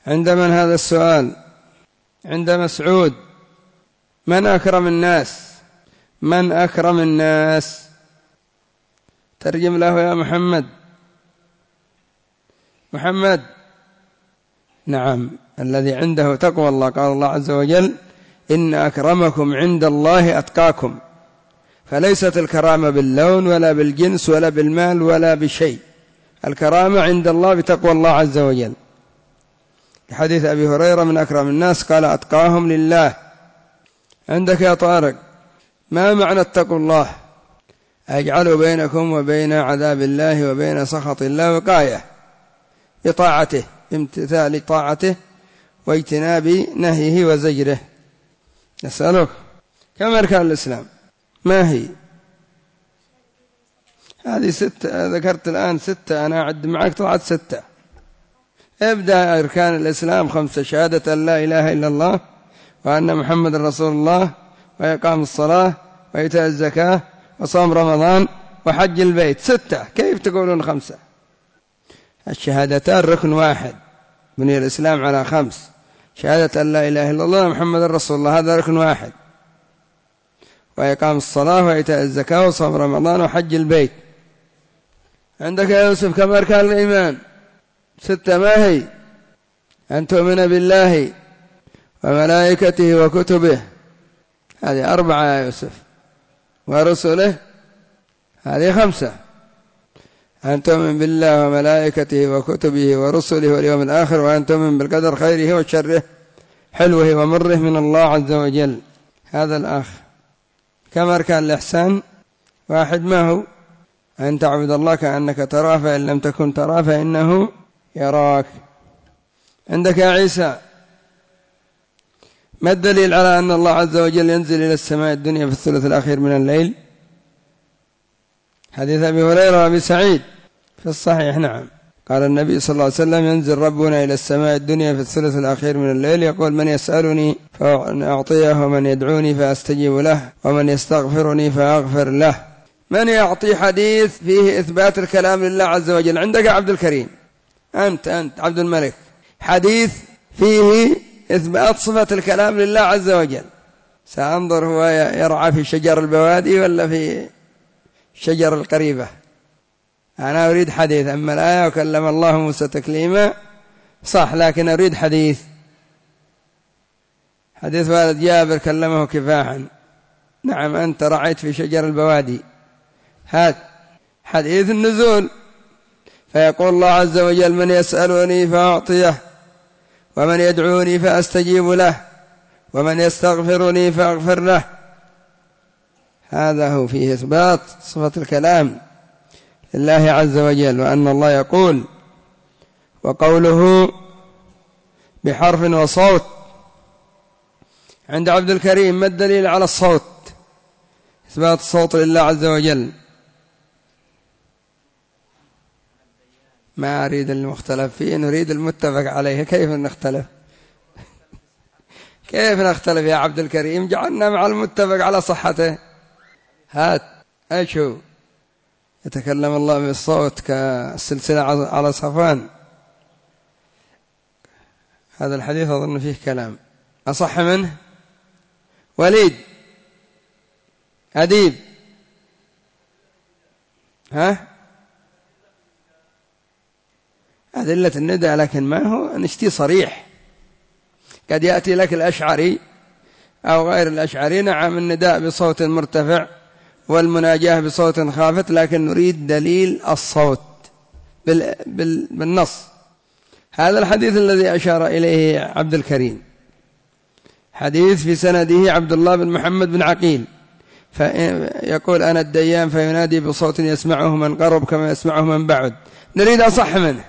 عند من هذا السؤال؟ عند مسعود. من أكرم الناس؟ من أكرم الناس؟ ترجم له يا محمد. محمد. نعم، الذي عنده تقوى الله. قال الله عز وجل: إن أكرمكم عند الله أتقاكم. فليست الكرامة باللون ولا بالجنس ولا بالمال ولا بشيء، الكرامة عند الله بتقوى الله عز وجل. حديث أبي هريرة: من أكرم الناس قال أتقاهم لله. عندك يا طارق: ما معنى اتقوا الله؟ أجعل بينكم وبين عذاب الله وبين سخط الله وقاية بطاعته، بامتثال طاعته واجتناب نهيه وزجره. نسألك كم أركان الإسلام؟ ما هي؟ هذه 6، ذكرت الآن 6، أنا أعد معك طلعت 6. ابدأ. أركان الإسلام 5: شهادة أن لا إله إلا الله وأن محمد رسول الله، وإقام الصلاة، وإيتاء الزكاة، وصوم رمضان، وحج البيت. 6. كيف تقولون 5؟ الشهادتان ركن واحد، بني الإسلام على 5: شهادة أن لا إله إلا الله ومحمد رسول الله، هذا ركن واحد، وإقام الصلاة، وإيتاء الزكاة، وصوم رمضان، وحج البيت. عندك يا يوسف كم أركان الإيمان؟ 6. ما هي؟ أن تؤمن بالله وملائكته وكتبه، هذه 4 يا يوسف، ورسله، هذه 5. أن تؤمن بالله وملائكته وكتبه ورسله واليوم الآخر، وأن تؤمن بالقدر خيره وشره، حلوه ومره، من الله عز وجل. هذا الآخ. كم أركان الإحسان؟ 1. ما هو؟ أن تعبد الله كأنك تراه، فإن لم تكن تراه فإنه يراك. عندك يا عيسى: ما الدليل على أن الله عز وجل ينزل إلى السماء الدنيا في الثلث الأخير من الليل؟ حديث أبي هريرة وأبي سعيد في الصحيح. نعم، قال النبي صلى الله عليه وسلم: ينزل ربنا إلى السماء الدنيا في الثلث الأخير من الليل، يقول: من يسألني فأعطيه، ومن يدعوني فأستجيب له، ومن يستغفرني فأغفر له. من يعطي حديث فيه إثبات الكلام لله عز وجل؟ عندك عبد الكريم. أنت عبد الملك. حديث فيه إثبات صفة الكلام لله عز وجل. سأنظر هو يرعى في شجر البوادي ولا في شجر القريبة. أنا أريد حديث. أما الآية وكلم الله موسى تكليما صح، لكن أريد حديث والد جابر كلمه كفاحا. نعم، أنت رعيت في شجر البوادي. هات حديث النزول. فيقول الله عز وجل: من يسألني فأعطيه، ومن يدعوني فأستجيب له، ومن يستغفرني فأغفر له. هذا هو فيه إثبات صفة الكلام لله عز وجل، وأن الله يقول، وقوله بحرف وصوت. عند عبد الكريم: ما الدليل على الصوت؟ إثبات الصوت لله عز وجل. ما أريد المختلف فيه، نريد المتفق عليه. كيف نختلف؟ كيف نختلف يا عبد الكريم؟ جعلنا مع المتفق على صحته. هات. أشو يتكلم الله بالصوت كالسلسلة على صفوان. هذا الحديث أظن فيه كلام. أصح منه؟ وليد أديب. ها؟ أدلة الندى، لكن ما هو نشتي صريح. قد يأتي لك الأشعري أو غير الأشعري: نعم، النداء بصوت مرتفع والمناجاة بصوت خافت، لكن نريد دليل الصوت بالنص. هذا الحديث الذي أشار إليه عبد الكريم حديث في سنده عبد الله بن محمد بن عقيل، فيقول: أنا الديان، فينادي بصوت يسمعه من قرب كما يسمعه من بعد. نريد أصح منه.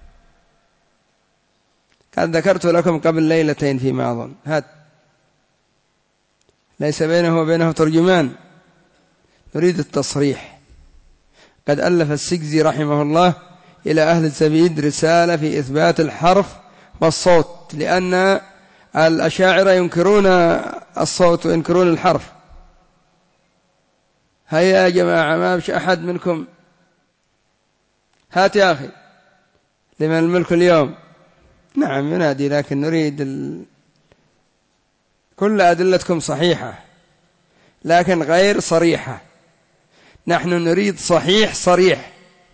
قد ذكرت لكم قبل ليلتين فيما أظن. هات. ليس بينه وبينه ترجمان. نريد التصريح. قد ألف السجزي رحمه الله إلى أهل الزبيد رسالة في إثبات الحرف والصوت، لأن الأشاعرة ينكرون الصوت وينكرون الحرف. هيا يا جماعة، ما بش أحد منكم. هات يا أخي. لمن الملك اليوم؟ نعم ينادي، لكن نريد كل أدلتكم صحيحة لكن غير صريحة، نحن نريد صحيح صريح.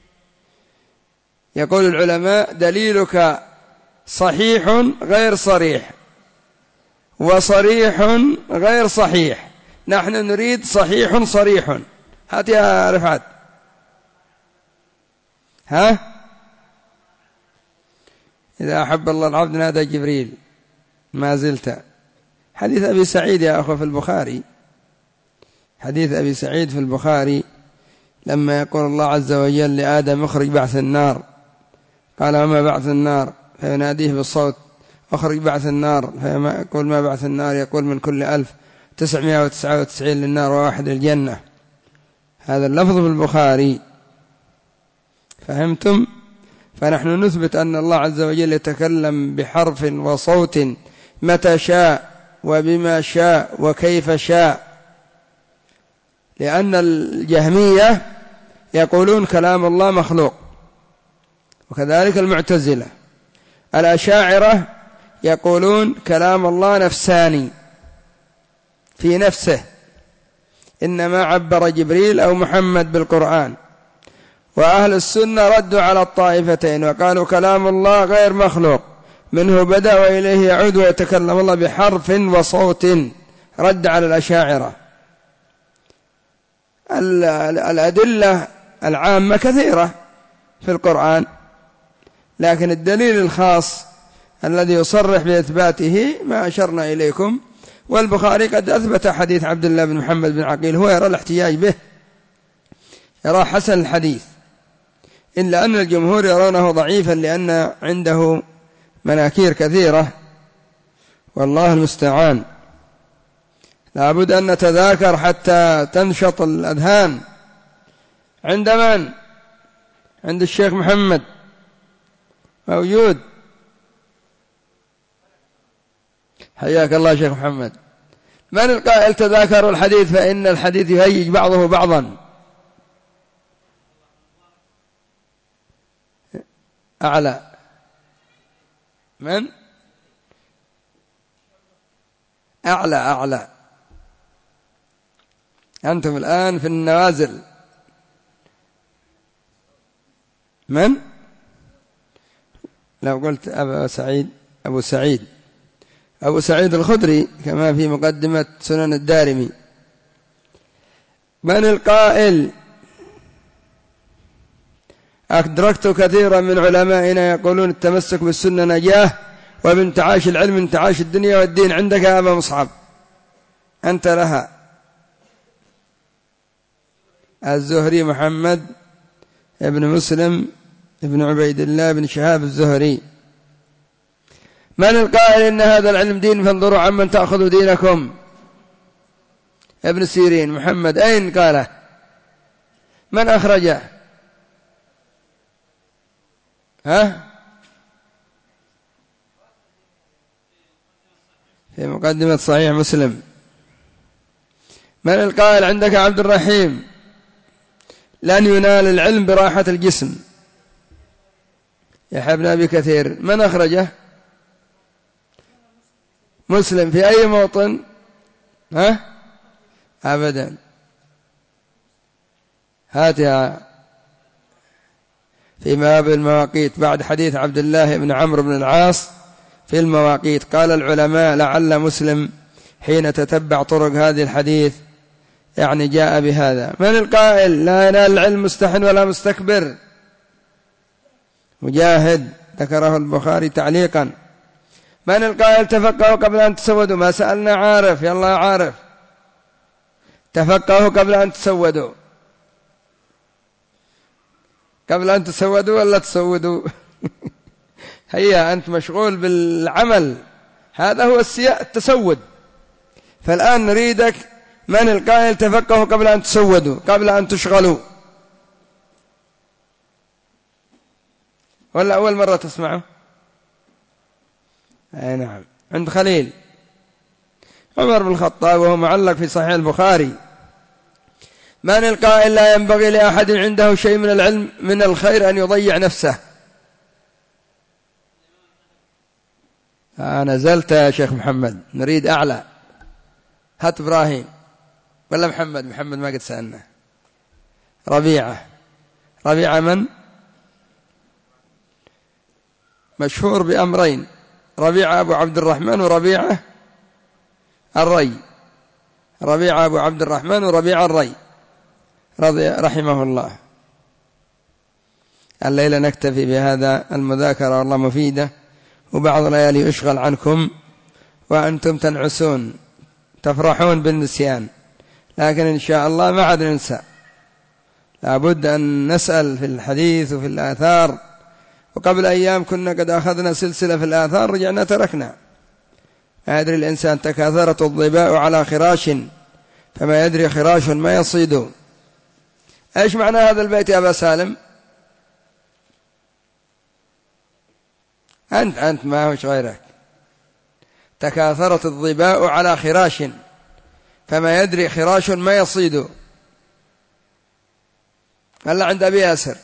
يقول العلماء دليلك صحيح غير صريح وصريح غير صحيح، نحن نريد صحيح صريح. هات يا رفعت. ها؟ إذا أحب الله العبد نادى جبريل، ما زلت. حديث أبي سعيد يا أخوة في البخاري، حديث أبي سعيد في البخاري لما يقول الله عز وجل لآدم اخرج بعث النار، قال وما بعث النار؟ فيناديه بالصوت اخرج بعث النار، فيما يقول ما بعث النار؟ يقول من كل 1999 للنار وواحد للجنة. هذا اللفظ في البخاري، فهمتم؟ فنحن نثبت أن الله عز وجل يتكلم بحرف وصوت متى شاء وبما شاء وكيف شاء، لأن الجهمية يقولون كلام الله مخلوق، وكذلك المعتزلة. الأشاعرة يقولون كلام الله نفساني في نفسه، إنما عبر جبريل أو محمد بالقرآن. وأهل السنة ردوا على الطائفتين وقالوا كلام الله غير مخلوق، منه بدأ وإليه يعود، ويتكلم الله بحرف وصوت، رد على الأشاعرة. الأدلة العامة كثيرة في القرآن، لكن الدليل الخاص الذي يصرح بإثباته ما أشرنا إليكم. والبخاري قد أثبت حديث عبد الله بن محمد بن عقيل، هو يرى الاحتجاج به، يرى حسن الحديث، إلا أن الجمهور يرونه ضعيفا لأن عنده مناكير كثيرة، والله المستعان. لابد أن نتذاكر حتى تنشط الأذهان. عند من؟ عند الشيخ محمد موجود؟ حياك الله شيخ محمد. من القائل تذاكروا الحديث فإن الحديث يهيج بعضه بعضا؟ أعلى من؟ أعلى أنتم الآن في النوازل. من؟ لو قلت أبو سعيد الخدري كما في مقدمة سنن الدارمي. من القائل؟ أدركت كثيرا من علمائنا يقولون التمسك بالسنة نجاة، وبانتعاش العلم انتعاش الدنيا والدين. عندك يا أبا مصعب، أنت لها. الزهري محمد ابن مسلم ابن عبيد الله بن شهاب الزهري. من القائل إن هذا العلم دين فانظروا عمن تأخذوا دينكم؟ ابن سيرين محمد. أين قاله؟ من أخرجه؟ ها؟ في مقدمة صحيح مسلم. من القائل؟ عندك عبد الرحيم لن ينال العلم براحة الجسم، يحيى بن أبي كثير. من أخرجه؟ مسلم. في أي موطن؟ ها؟ أبدا. هاتها في باب المواقيت بعد حديث عبد الله بن عمرو بن العاص في المواقيت. قال العلماء لعل مسلم حين تتبع طرق هذه الحديث يعني جاء بهذا. من القائل لا ينال العلم مستحن ولا مستكبر؟ مجاهد، ذكره البخاري تعليقا. من القائل تفقهوا قبل أن تسودوا؟ ما سألنا عارف، يلا عارف، تفقهوا قبل أن تسودوا. قبل أن تسودوا ولا تسودوا؟ هيا أنت مشغول بالعمل، هذا هو التسود. فالآن نريدك من القائل تفقهوا قبل أن تسودوا، قبل أن تشغلوا؟ ولا أول مرة تسمعه؟ أي نعم. عند خليل عمر بن الخطاب وهو معلق في صحيح البخاري. من القائل لا ينبغي لأحد عنده شيء من العلم من الخير أن يضيع نفسه؟ نزلت يا شيخ محمد، نريد أعلى. هات إبراهيم ولا محمد ما قد سألنا. ربيعة من مشهور بأمرين، ربيعة أبو عبد الرحمن وربيعة الري. ربيعة أبو عبد الرحمن وربيعة الري رحمه الله. الليلة نكتفي بهذا، المذاكرة والله مفيدة، وبعض الليالي يشغل عنكم وأنتم تنعسون تفرحون بالنسيان، لكن إن شاء الله ما عاد ننسى. لابد أن نسأل في الحديث وفي الآثار، وقبل أيام كنا قد أخذنا سلسلة في الآثار رجعنا تركنا. ما يدري الإنسان تكاثرت الظباء على خراش فما يدري خراش ما يصيد. إيش معنى هذا البيت يا أبا سالم؟ أنت ما هوش غيرك. تكاثرت الظباء على خراش فما يدري خراش ما يصيد. هلا عند أبي ياسر.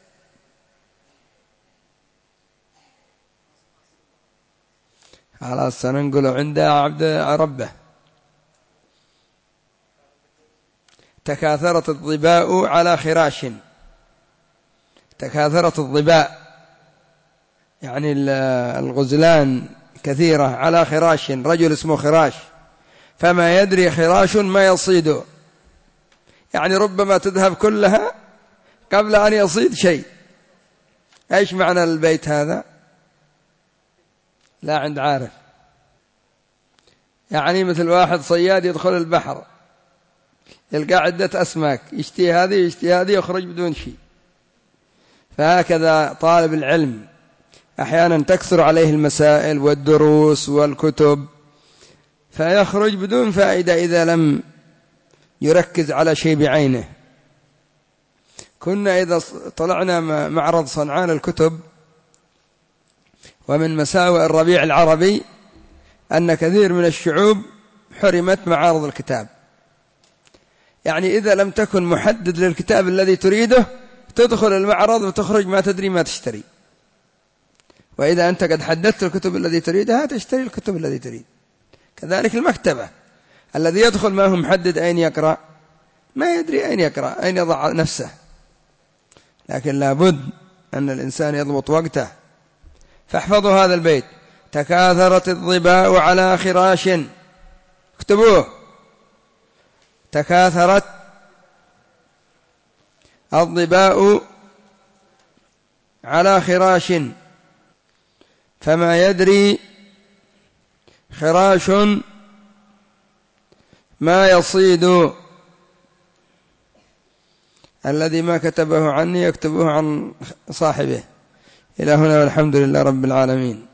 خلاص سننقل عند عبد ربه. تكاثرت الظباء على خراش. تكاثرت الظباء يعني الغزلان كثيرة على خراش، رجل اسمه خراش، فما يدري خراش ما يصيد، يعني ربما تذهب كلها قبل أن يصيد شيء. إيش معنى البيت هذا؟ لا عند عارف. يعني مثل واحد صياد يدخل البحر يلقى عدة أسماك، يشتي هذه يشتي هذه يخرج بدون شيء. فهكذا طالب العلم أحيانا تكثر عليه المسائل والدروس والكتب فيخرج بدون فائدة إذا لم يركز على شيء بعينه. كنا إذا طلعنا معرض صنعاء الكتب، ومن مساوئ الربيع العربي أن كثير من الشعوب حرمت معارض الكتاب. يعني إذا لم تكن محدد للكتاب الذي تريده تدخل المعرض وتخرج ما تدري ما تشتري، وإذا أنت قد حددت الكتب التي تريدها تشتري الكتب التي تريد. كذلك المكتبة، الذي يدخل ما هو محدد أين يقرأ ما يدري أين يقرأ، أين يضع نفسه. لكن لابد أن الإنسان يضبط وقته. فاحفظوا هذا البيت: تكاثرت الظباء على خراش. اكتبوه: تكاثرت الظباء على خراش فما يدري خراش ما يصيد. الذي ما كتبه عني يكتبه عن صاحبه. إلى هنا والحمد لله رب العالمين.